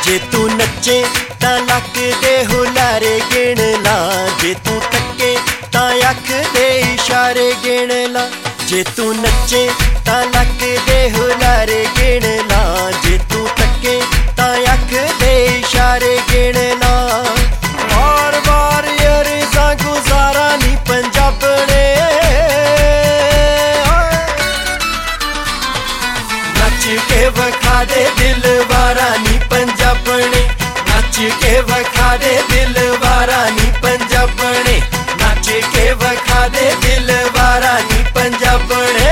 जे तू नचे तां लक दे हुलारे गिण ला, जे तू तके तां अख दे इशारे गिण ला। जे तू नचे तां लक दे हुलारे गिण ला, जे तू तके तां अख दे इशारे गिण ला। बार बार अरज़ां गुज़ारा नी पंजाबणे, नच के वखा दे दिल वारा नी पंजाबणे, नच के वखा दे दिल वारा नी पंजाबणे, नच के वखा दे दिल वारा नी पंजाबणे।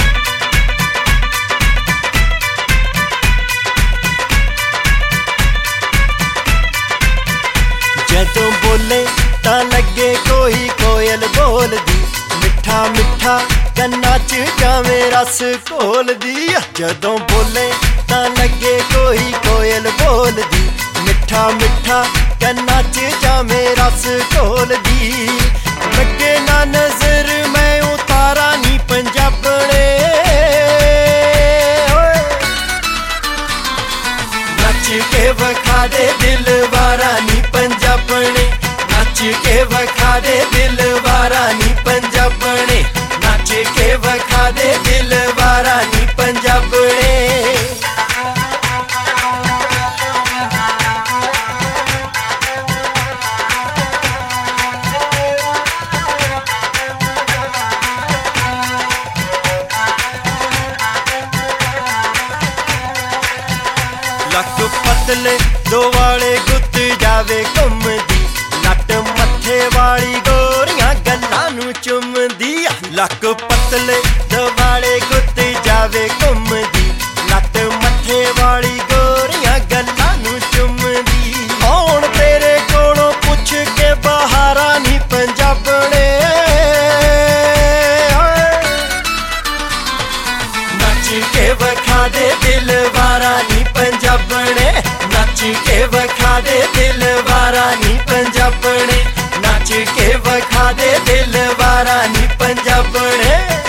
जदों बोले तां लगे कोई कोयल बोलदी, मिठा मिठा कन्ना च जावे रस घोलदी। जदों बोले तां लगे कोई कोयल बोलदी, मिठा मिठा कन्ना च जावे रस घोलदी। लगे ना नजर मैं उतारा नी पंजाबणे, नच के वखा दे दिल वारा नी पंजाबणे, नच के वखा दे दिल वारा नी पंजाबणे, नच के वखा दे दिल वारा नी पंजाबणे। लक पतले दो वाले गुत्त जावे घुमदी, लट मथे वाली गोरियां गल्लां नू चुमदी। लक पतले दो वाले गुत्त जावे घुमदी, लट मथे वाली गोरियां गल्लां नू चुमदी। कौन तेरे कोलों पुछ के बहारा नी पंजाबणे, नच के वखा दे दिल वारा नी पंजाबणे, नच के वखा दे दिल वारा नी पंजाबणे, नच के वखा दे दिल वारा नी पंजाबणे।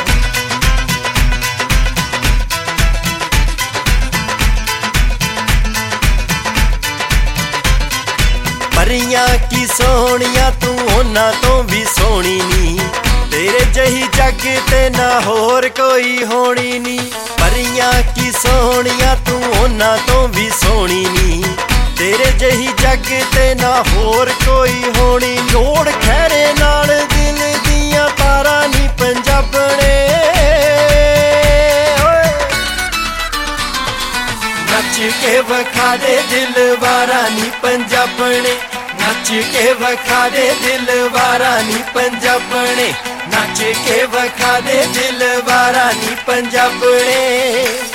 परियां की सोहणियां तू उन्हां तो भी सोहणी नी, तेरे जही जग ते ना होर कोई होनी नी। परियां की सोहणियां तू उन्हां तो भी सोहणी नी, तेरे जही जग ते ना होर कोई होनी। लोड़ खैरे नाल दिल दियां तारा नी पंजाबणे, नच के वखा दे दिल वारा नी पंजाबणे, नच के वखा दे दिल वारा नी पंजाबणे, नच के वखा दे दिल वारा नी पंजाबणे।